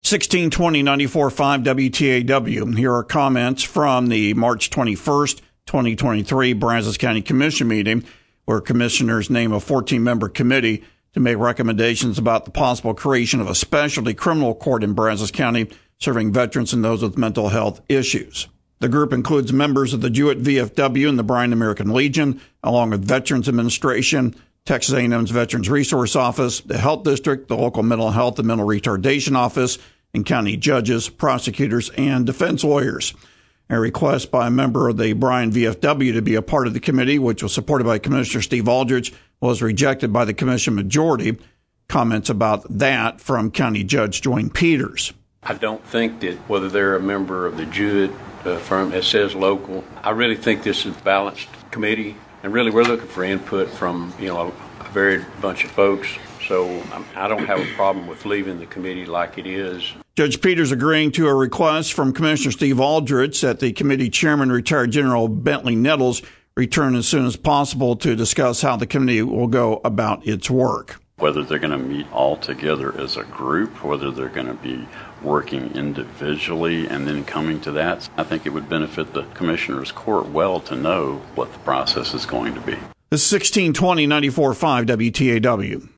1620-94.5 WTAW. Here are comments from the March 21st, 2023 Brazos County Commission meeting, where commissioners name a 14-member committee to make recommendations about the possible creation of a specialty criminal court in Brazos County serving veterans and those with mental health issues. The group includes members of the Jewett VFW and the Bryan American Legion, along with Veterans Administration, Texas A&M's Veterans Resource Office, the Health District, the local Mental Health and Mental Retardation Office, and county judges, prosecutors, and defense lawyers. A request by a member of the Bryan VFW to be a part of the committee, which was supported by Commissioner Steve Aldrich, was rejected by the commission majority. Comments about that from County Judge Dwayne Peters. I don't think that whether they're a member of the Jewett firm that says local, I really think this is a balanced committee. And really, we're looking for input from, a varied bunch of folks. So I don't have a problem with leaving the committee like it is. Judge Peters agreeing to a request from Commissioner Steve Aldrich that the committee chairman, retired General Bentley Nettles, return as soon as possible to discuss how the committee will go about its work. Whether they're going to meet all together as a group, whether they're going to be working individually and then coming to that, I think it would benefit the Commissioner's Court well to know what the process is going to be. This is 1620-94.5 WTAW.